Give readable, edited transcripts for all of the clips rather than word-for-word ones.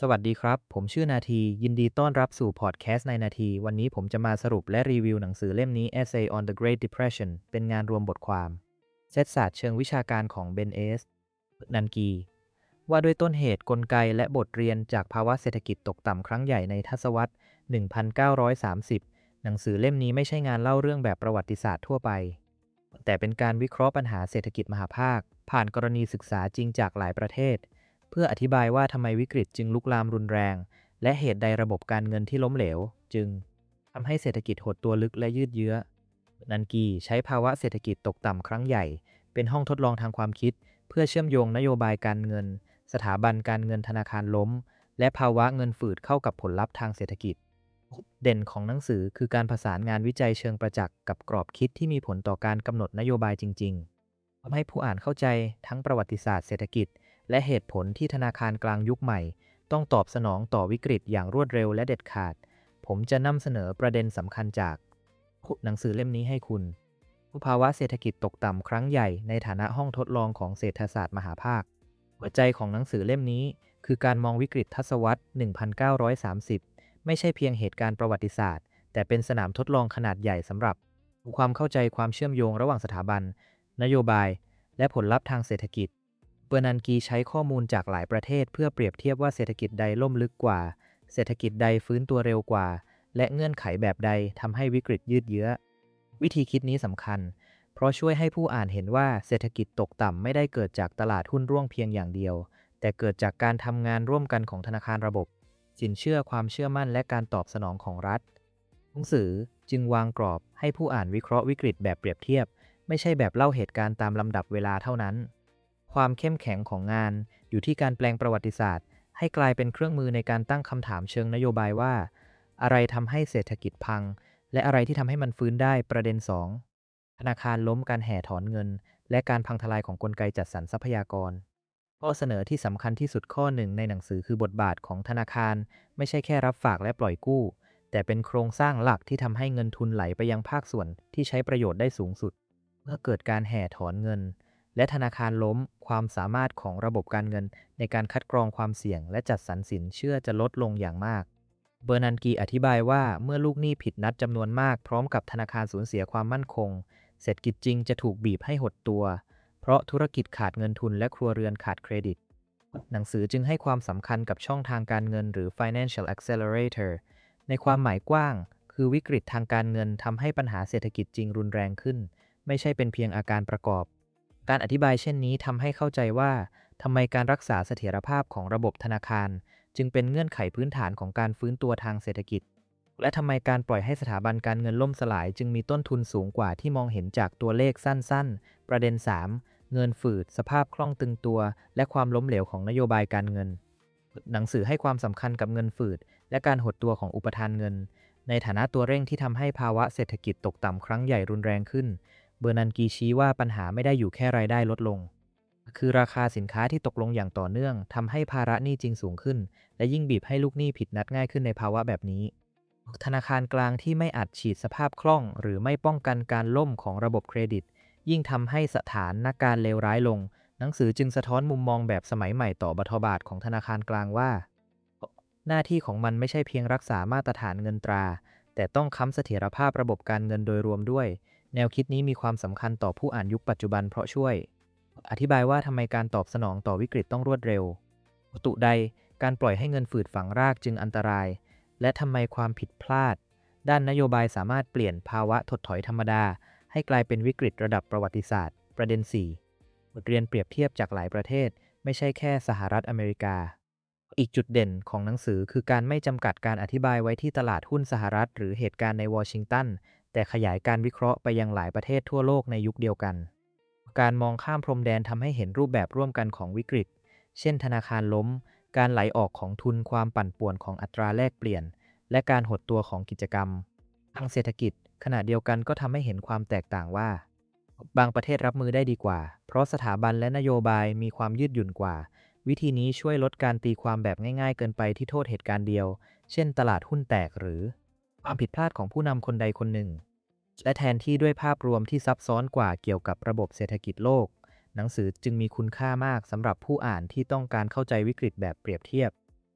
สวัสดีครับ ผมชื่อนาทียินดีต้อนรับสู่พอดแคสต์ในนาทีวันนี้ผมจะมาสรุปและรีวิวหนังสือเล่มนี้ Essay on the Great Depression เป็นงานรวมบทความเซตศาสตร์เชิงวิชาการของเบนนันกีว่าด้วยต้นเหตุกลไกและบทเรียนจากภาวะเศรษฐกิจตกต่ำครั้งใหญ่ในทศวรรษ 1930 หนังสือเล่มนี้ไม่ใช่งานเล่าเรื่องแบบประวัติศาสตร์ทั่วไปแต่เป็นการวิเคราะห์ปัญหาเศรษฐกิจมหภาคผ่านกรณีศึกษาจริงจากหลายประเทศ เพื่ออธิบายว่าทำไมวิกฤตจึงลุกลามรุนแรง และเหตุใดระบบการเงินที่ล้มเหลวจึงทำให้เศรษฐกิจหดตัวลึกและยืดเยื้อนันกีใช้ภาวะเศรษฐกิจตกต่ำครั้งใหญ่เป็นห้องทดลองทางความคิดเพื่อเชื่อมโยงนโยบายการเงินสถาบันการเงินธนาคารล้มและภาวะเงินฝืดเข้ากับผลลัพธ์ทางเศรษฐกิจเด่นของหนังสือคือการผสานงานวิจัยเชิงประจักษ์กับกรอบคิดที่มีผลต่อการกำหนดนโยบายจริงๆทำให้ผู้อ่านเข้าใจทั้งประวัติศาสตร์เศรษฐกิจและเหตุผลที่ธนาคารกลางยุคใหม่ต้องตอบสนองต่อวิกฤตอย่างรวดเร็วและเด็ดขาดผมจะนำเสนอประเด็นสำคัญจากหนังสือเล่มนี้ให้คุณภาวะเศรษฐกิจตกต่ำครั้งใหญ่ในฐานะห้องทดลองของเศรษฐศาสตร์มหาภาคหัวใจของหนังสือเล่มนี้คือการมองวิกฤตทศวรรษ 1930 ไม่ใช่เพียงเหตุการณ์ประวัติศาสตร์แต่เป็นสนามทดลองขนาดใหญ่สำหรับความเข้าใจความเชื่อมโยงระหว่างสถาบันนโยบายและผลลัพธ์ทางเศรษฐกิจเบอร์นันกีใช้ข้อมูลจากหลายประเทศเพื่อเปรียบเทียบว่าเศรษฐกิจใดล่มลึกกว่าเศรษฐกิจใดฟื้นตัวเร็วกว่าและเงื่อนไขแบบใดทำให้วิกฤตยืดเยื้อวิธีคิดนี้สำคัญเพราะช่วยให้ผู้อ่านเห็นว่าเศรษฐกิจตกต่ำไม่ได้เกิดจากตลาดหุ้นร่วงเพียงอย่างเดียวแต่เกิดจากการทำงานร่วมกันของธนาคารระบบสินเชื่อความเชื่อมั่นและการตอบสนองของรัฐหนังสือจึงวางกรอบให้ผู้อ่านวิเคราะห์วิกฤตแบบเปรียบเทียบไม่ใช่แบบเล่าเหตุการณ์ตามลำดับเวลาเท่านั้นความเข้มแข็งของงานอยู่ที่การแปลงประวัติศาสตร์ให้กลายเป็นเครื่องมือในการตั้งคำถามเชิงนโยบายว่าอะไรทำให้เศรษฐกิจพังและอะไรที่ทำให้มันฟื้นได้ประเด็น2ธนาคารล้มการแห่ถอนเงินและการพังทลายของกลไกจัดสรรทรัพยากรข้อเสนอที่สำคัญที่สุดข้อหนึ่งในหนังสือคือบทบาทของธนาคารไม่ใช่แค่รับฝากและปล่อยกู้แต่เป็นโครงสร้างหลักที่ทำให้เงินทุนไหลไปยังภาคส่วนที่ใช้ประโยชน์ได้สูงสุดเมื่อเกิดการแห่ถอนเงินและธนาคารล้มความสามารถของระบบการเงินในการคัดกรองความเสี่ยงและจัดสรรสินเชื่อจะลดลงอย่างมากเบอร์นันกีอธิบายว่าเมื่อลูกหนี้ผิดนัดจำนวนมากพร้อมกับธนาคารสูญเสียความมั่นคงเศรษฐกิจจริงจะถูกบีบให้หดตัวเพราะธุรกิจขาดเงินทุนและครัวเรือนขาดเครดิตหนังสือจึงให้ความสำคัญกับช่องทางการเงินหรือ financial accelerator ในความหมายกว้างคือวิกฤตทางการเงินทำให้ปัญหาเศรษฐกิจจริงรุนแรงขึ้นไม่ใช่เป็นเพียงอาการประกอบการอธิบายเช่นนี้ทำให้เข้าใจว่าทำไมการรักษาเสถียรภาพของระบบธนาคารจึงเป็นเงื่อนไขพื้นฐานของการฟื้นตัวทางเศรษฐกิจและทำไมการปล่อยให้สถาบันการเงินล่มสลายจึงมีต้นทุนสูงกว่าที่มองเห็นจากตัวเลขสั้นๆประเด็น3เงินฝืดสภาพคล่องตึงตัวและความล้มเหลวของนโยบายการเงินหนังสือให้ความสำคัญกับเงินฝืดและการหดตัวของอุปทานเงินในฐานะตัวเร่งที่ทำให้ภาวะเศรษฐกิจตกต่ำครั้งใหญ่รุนแรงขึ้นเบอร์นันกีชี้ว่าปัญหาไม่ได้อยู่แค่รายได้ลดลงคือราคาสินค้าที่ตกลงอย่างต่อเนื่องทำให้ภาระหนี้จริงสูงขึ้นและยิ่งบีบให้ลูกหนี้ผิดนัดง่ายขึ้นในภาวะแบบนี้ธนาคารกลางที่ไม่อัดฉีดสภาพคล่องหรือไม่ป้องกันการล่มของระบบเครดิตยิ่งทำให้สถานการณ์เลวร้ายลงหนังสือจึงสะท้อนมุมมองแบบสมัยใหม่ต่อบทบาทของธนาคารกลางว่าหน้าที่ของมันไม่ใช่เพียงรักษามาตรฐานเงินตราแต่ต้องค้ำเสถียรภาพระบบการเงินโดยรวมด้วยแนวคิดนี้มีความสำคัญต่อผู้อ่านยุคปัจจุบันเพราะช่วยอธิบายว่าทำไมการตอบสนองต่อวิกฤตต้องรวดเร็วตุใดการปล่อยให้เงินฝืดฝังรากจึงอันตรายและทำไมความผิดพลาดด้านนโยบายสามารถเปลี่ยนภาวะถดถอยธรรมดาให้กลายเป็นวิกฤตระดับประวัติศาสตร์ประเด็น4บทเรียนเปรียบเทียบจากหลายประเทศไม่ใช่แค่สหรัฐอเมริกาอีกจุดเด่นของหนังสือคือการไม่จำกัดการอธิบายไว้ที่ตลาดหุ้นสหรัฐหรือเหตุการณ์ในวอชิงตันแต่ขยายการวิเคราะห์ไปยังหลายประเทศทั่วโลกในยุคเดียวกันการมองข้ามพรมแดนทำให้เห็นรูปแบบร่วมกันของวิกฤตเช่นธนาคารล้มการไหลออกของทุนความปั่นป่วนของอัตราแลกเปลี่ยนและการหดตัวของกิจกรรมทางเศรษฐกิจขณะเดียวกันก็ทำให้เห็นความแตกต่างว่าบางประเทศรับมือได้ดีกว่าเพราะสถาบันและนโยบายมีความยืดหยุ่นกว่าวิธีนี้ช่วยลดการตีความแบบง่ายๆเกินไปที่โทษเหตุการณ์เดียวเช่นตลาดหุ้นแตกหรือความผิดพลาดของผู้นำคนใดคนหนึ่งและแทนที่ด้วยภาพรวมที่ซับซ้อนกว่าเกี่ยวกับระบบเศรษฐกิจโลกหนังสือจึงมีคุณค่ามากสำหรับผู้อ่านที่ต้องการเข้าใจวิกฤตแบบเปรียบเทียบ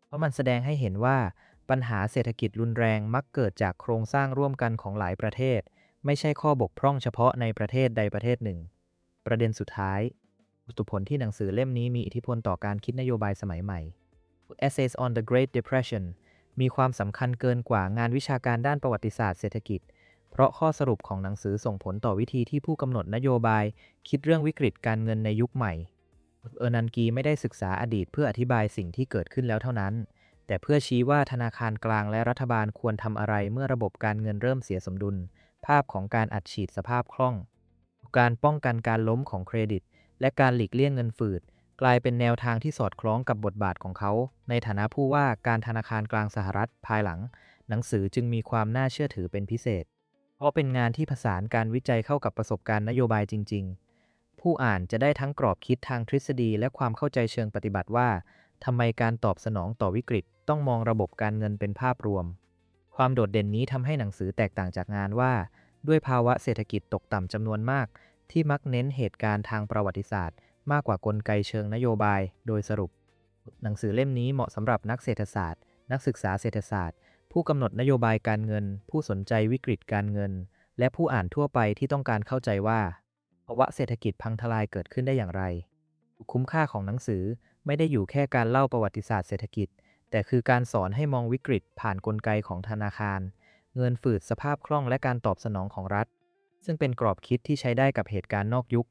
เพราะมันแสดงให้เห็นว่าปัญหาเศรษฐกิจรุนแรงมักเกิดจากโครงสร้างร่วมกันของหลายประเทศไม่ใช่ข้อบกพร่องเฉพาะในประเทศใดประเทศหนึ่งประเด็นสุดท้ายตุผลที่หนังสือเล่มนี้มีอิทธิพลต่อการคิดนโยบายสมัยใหม่ Essays on the Great Depression มีความสำคัญเกินกว่างานวิชาการด้านประวัติศาสตร์เศรษฐกิจเพราะข้อสรุปของหนังสือส่งผลต่อวิธีที่ผู้กำหนดนโยบายคิดเรื่องวิกฤตการเงินในยุคใหม่นันกีไม่ได้ศึกษาอดีตเพื่ออธิบายสิ่งที่เกิดขึ้นแล้วเท่านั้นแต่เพื่อชี้ว่าธนาคารกลางและรัฐบาลควรทำอะไรเมื่อระบบการเงินเริ่มเสียสมดุลภาพของการอัดฉีดสภาพคล่องการป้องกันการล้มของเครดิตและการหลีกเลี่ยงเงินฝืดกลายเป็นแนวทางที่สอดคล้องกับบทบาทของเขาในฐานะผู้ว่าการธนาคารกลางสหรัฐภายหลังหนังสือจึงมีความน่าเชื่อถือเป็นพิเศษเพราะเป็นงานที่ผสานการวิจัยเข้ากับประสบการณ์นโยบายจริงๆผู้อ่านจะได้ทั้งกรอบคิดทางทฤษฎีและความเข้าใจเชิงปฏิบัติว่าทำไมการตอบสนองต่อวิกฤตต้องมองระบบการเงินเป็นภาพรวมความโดดเด่นนี้ทำให้หนังสือแตกต่างจากงานว่าด้วยภาวะเศรษฐกิจตกต่ำจำนวนมากที่มักเน้นเหตุการณ์ทางประวัติศาสตร์มากกว่ากลไกเชิงนโยบายโดยสรุปหนังสือเล่มนี้เหมาะสำหรับนักเศรษฐศาสตร์นักศึกษาเศรษฐศาสตร์ผู้กำหนดนโยบายการเงินผู้สนใจวิกฤตการเงินและผู้อ่านทั่วไปที่ต้องการเข้าใจว่าภาวะเศรษฐกิจพังทลายเกิดขึ้นได้อย่างไรคุ้มค่าของหนังสือไม่ได้อยู่แค่การเล่าประวัติศาสตร์เศรษฐกิจแต่คือการสอนให้มองวิกฤตผ่านกลไกของธนาคารเงินฝืดสภาพคล่องและการตอบสนองของรัฐซึ่งเป็นกรอบคิดที่ใช้ได้กับเหตุการณ์นอกยุค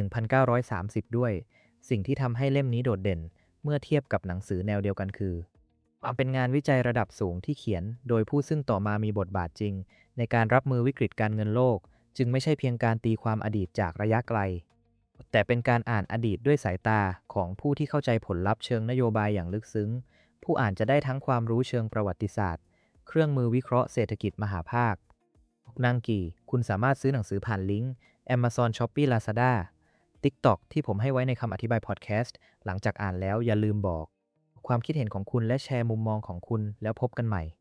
1930ด้วยสิ่งที่ทำให้เล่มนี้โดดเด่นเมื่อเทียบกับหนังสือแนวเดียวกันคือความเป็นงานวิจัยระดับสูงที่เขียนโดยผู้ซึ่งต่อมามีบทบาทจริงในการรับมือวิกฤตการเงินโลกจึงไม่ใช่เพียงการตีความอดีตจากระยะไกลแต่เป็นการอ่านอดีตด้วยสายตาของผู้ที่เข้าใจผลลัพธ์เชิงนโยบายอย่างลึกซึ้งผู้อ่านจะได้ทั้งความรู้เชิงประวัติศาสตร์เครื่องมือวิเคราะห์เศรษฐกิจมหาภาคนังกีคุณสามารถซื้อหนังสือผ่านลิงก์ Amazon Shopee Lazada TikTok ที่ผมให้ไว้ในคำอธิบายพอดแคสต์หลังจากอ่านแล้วอย่าลืมบอกความคิดเห็นของคุณและแชร์มุมมองของคุณแล้วพบกันใหม่